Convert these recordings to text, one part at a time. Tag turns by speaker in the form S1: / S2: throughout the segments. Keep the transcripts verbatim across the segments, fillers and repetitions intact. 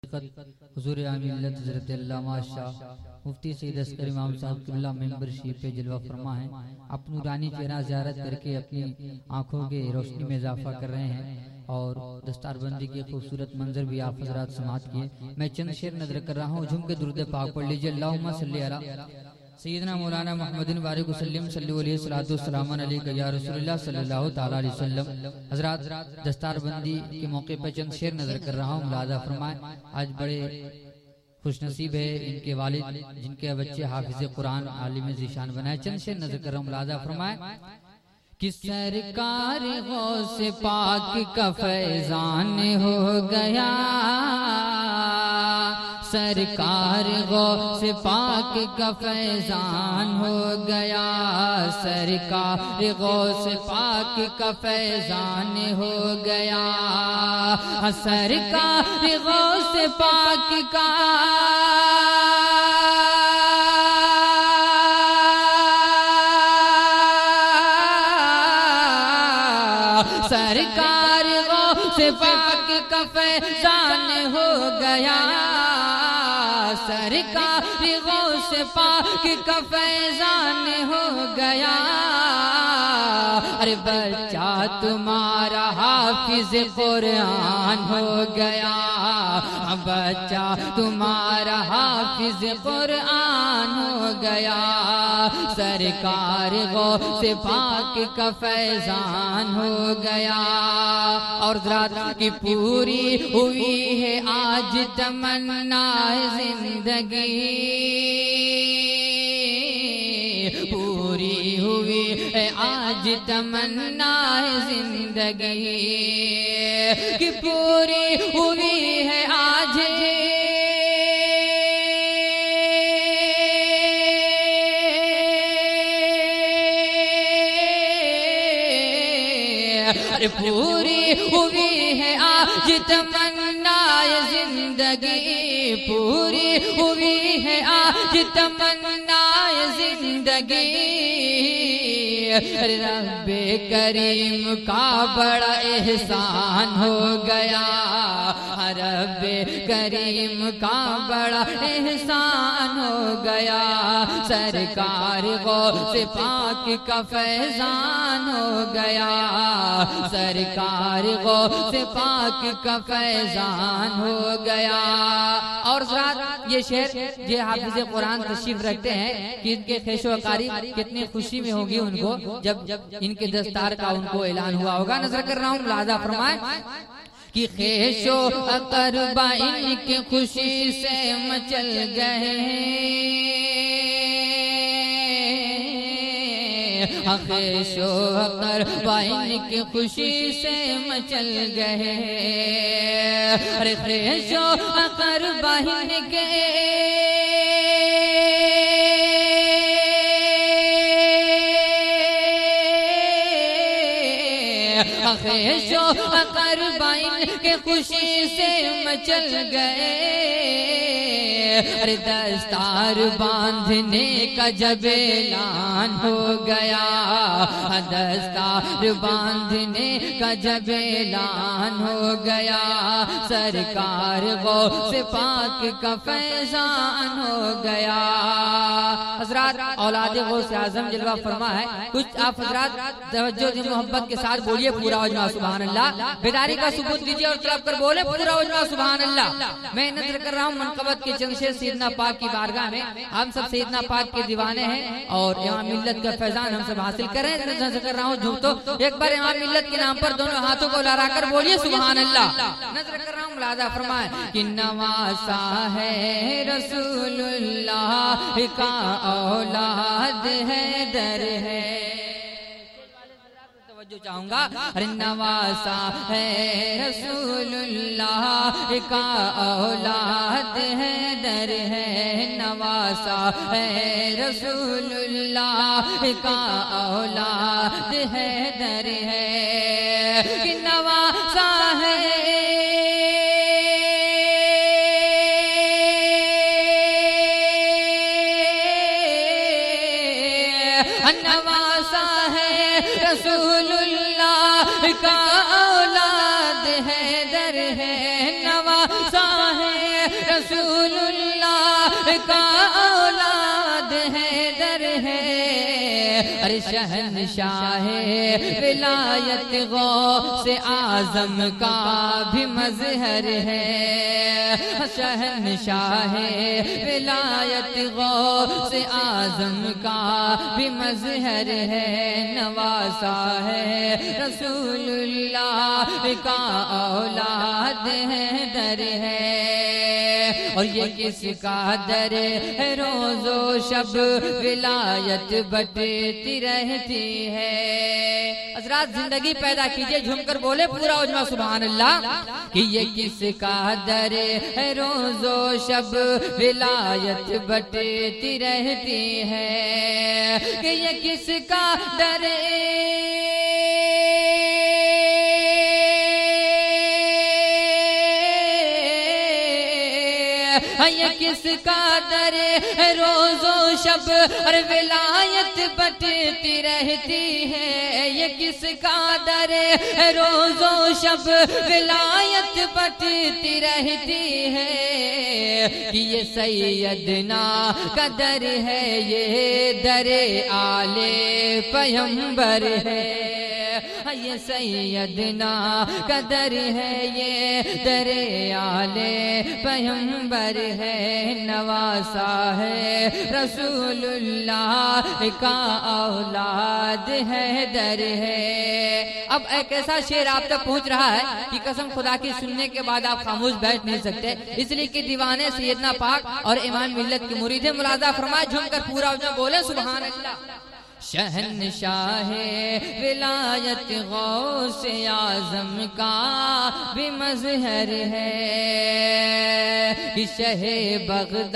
S1: حضور عامی ملت حضرت علامہ شاہ مفتی سید اصغر امام صاحب قبلہ ممبر شریف پہ جلوہ فرما ہے. آپ نورانی چہرہ زیارت کر کے اپنی آنکھوں کے روشنی میں اضافہ کر رہے ہیں اور دستار بندی کے خوبصورت منظر بھی آپ حضرات سماعت کیے. میں چند شعر نظر کر رہا ہوں، جھوم کے درود پاک پڑھ لیجئے. اللہم صلی علی سیدنا مولانا محمد بارک وسلم صلی علیہ الصلوۃ والسلام علیک یا رسول اللہ صلی اللہ تعالی علیہ وسلم. حضرات دستار بندی کے موقع پر چند شعر نظر کر رہا ہوں، ملاحظہ فرمائیں. آج بڑے خوش نصیب ہے ان کے والد جن کے بچے حافظ قرآن عالم ذیشان بنائے. چند شعر نظر کر رہا ہوں، ملاحظہ فرمائیں. کہ سرکار غوث پاک کا فیضان ہو گیا، سرکار غوث پاک کا فیضان ہو گیا، سرکار غوث پاک کا فیضان ہو گیا، سرکار غوث پاک کا سرکار غوث پاک کا فیضان ہو گیا، سرکار غوث پاک کا فیضان ہو گیا. ارے بچہ تمہارا حافظ قرآن ہو گیا، بچہ تمہارا حافظ قرآن ہو گیا، سرکار غوث پاک کا فیضان ہو گیا. اور ذرات کی پوری ہوئی ہے آج تمنا زندگی، پوری ہوئی ہے آج تمنا زندگی، کہ پوری ہوئی ہے آج پوری ہوئی ہے آج تمنا زندگی، پوری ہوئی ہے آج تمنا زندگی. رب کریم کا بڑا احسان ہو گیا، رب کریم کا بڑا احسان ہو گیا، سرکار غوث پاک کا فیضان ہو گیا، سرکار غوث پاک کا فیضان ہو گیا. اور ذرات یہ شعر یہ حافظ قرآن تشریف رکھتے ہیں کہ ان کے خیش و اقارب کتنی خوشی میں ہوگی ان کو جب ان کے دستار کا ان کو اعلان ہوا ہوگا. نظر کر رہا ہوں، ملاحظہ فرمائیں. کہ خیش و اقارب ان کی خوشی سے مچل گئے، خیش و اقارب ان کی خوشی سے مچل گئے، ارے خیش و اقارب ان کے خیش و اقارب ان کے خوشی سے مچل گئے، ارے دستار باندھنے کا جب اعلان ہو گیا، دستار باندھنے کا جب اعلان ہو گیا، سرکار غوث پاک کا فیضان ہو گیا. حضرات اولاد غوث اعظم جلوہ فرما ہے. کچھ آپ حضرات توجہ محبت کے ساتھ بولیے پورا وجمہ سبحان اللہ، بیداری کا ثبوت دیجیے اور طلب کر بولے پورا وجمہ سبحان اللہ. میں نظر کر رہا ہوں منقبت کے چند شعر سیدنا پاک کی بارگاہ میں. ہم سب سیدنا پاک کے دیوانے ہیں اور امام ملت کا فیضان ہم سب حاصل کریں. نظر کر رہا ہوں جھوم تو ایک بار امام ملت کے نام پر دونوں ہاتھوں کو لہرا کر بولیے سبحان اللہ. نظر کر رہا ہوں، ملاحظہ فرمائیں. کہ نواسا ہے رسول اللہ کا اولاد ہے در ہے، چاہوں گا. نواسا ہے رسول اللہ کا اولاد ہے در ہے، نواسا ہے رسول اللہ کا اولاد ہے در ہے، کہ نواسا ہے نواسا ہے رسول اللہ کا اولاد ہے در ہے، نواسا ہے رسول اللہ کا اولاد حیدر ہے، ارے شہنشاہ ولایت غوث اعظم کا بھی مظہر ہے، شہنشاہ ولایت غوث اعظم کا بھی مظہر ہے، نواسا ہے رسول اللہ کا اولاد حیدر ہے۔ اور یہ کس کا در ہے روز و شب ولایت بٹتی رہتی ہے۔ حضرات زندگی پیدا کیجئے، جھوم کر بولے پورا اجماع سبحان اللہ، کہ یہ کس کا در ہے روز و شب ولایت بٹتی رہتی ہے، کہ یہ کس کا در یہ کس کا در روز و شب اور ولایت بٹتی رہتی ہے، یہ کس کا در روز و شب ولایت بٹتی رہتی ہے، کہ یہ سیدنا کا در ہے، یہ در آل پیغمبر ہے، یہ سیدنا کا در ہے، یہ در آل پیغمبر ہے، نواسا ہے رسول اللہ کا اولاد حیدر ہے۔ اب ایک ایسا شعر آپ تک پہنچ رہا ہے کہ قسم خدا کی سننے کے بعد آپ خاموش بیٹھ نہیں سکتے، اس لیے کہ دیوانے سیدنا پاک اور امام ملت کے مرید ملاحظہ فرمائے، جھوم کر پورا اجماع بولے سبحان اللہ۔ شہنشاہ ولایت غوث اعظم کا بھی مظہر ہے، کہ شہ بغداد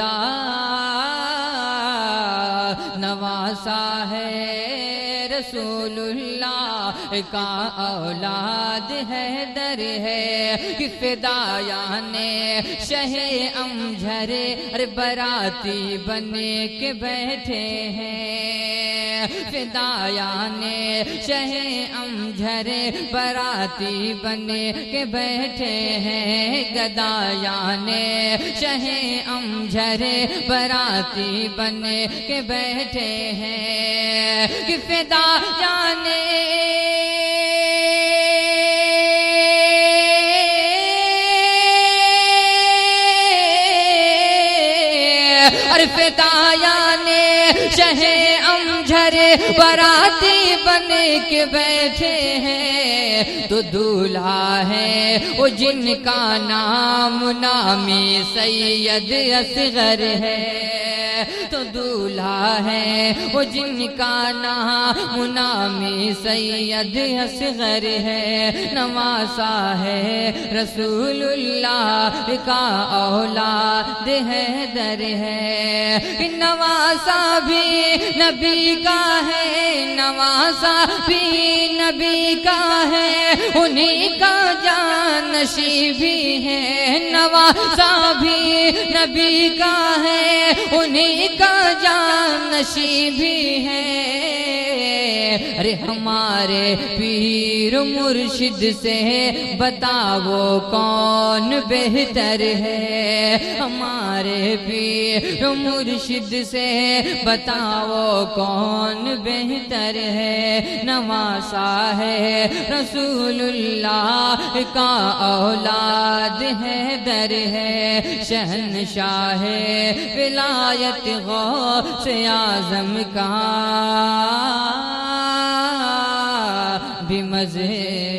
S1: نواسا ہے رسول اللہ کا اولاد حیدر ہے، کہ فدایان شہ امجھر براتی بنے کے بیٹھے ہیں، فدایان شہ امجھر براتی بنے کے بیٹھے ہیں، گدایان شہ امجھر براتی بنے کے بیٹھے ہیں، کہ فدایان فدایان شہ امجھر براتی بن کے بیٹھے ہیں، تو دولہا ہے وہ جن کا نام نامی سید اصغر ہے، تو دولہا ہے وہ جن کا نام نامی سید اصغر ہے، نواسا ہے رسول اللہ کا اولاد حیدر ہے، نواسا بھی نبی کا ہے، نواسا بھی نبی کا ہے، انہی کا جانشین بھی ہے، نواسا بھی نبی کا ہے، انہی کا جانشین بھی ہے، ارے ہمارے پیر مرشد سے بتاؤ کون بہتر ہے، ہمارے پیر مرشد سے بتاؤ کون بہتر ہے، نواسا ہے رسول اللہ کا اولاد حیدر ہے، شہنشاہ ولایت غوث اعظم کا بھی مظہر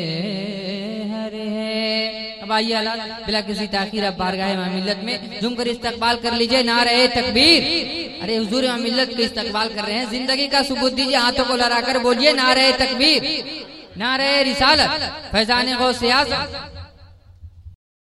S1: ہے۔ اب آئیے حالات بلا کسی تاخیر اب بارگاہ امام ملت میں جم کر استقبال کر لیجئے، نعرہ تکبیر۔ ارے حضور امام ملت کے استقبال کر رہے ہیں، زندگی کا ثبوت دیجئے، ہاتھوں کو لڑا کر بولیے نعرہ تکبیر، نعرہ رسالت، فیضان غوث اعظم۔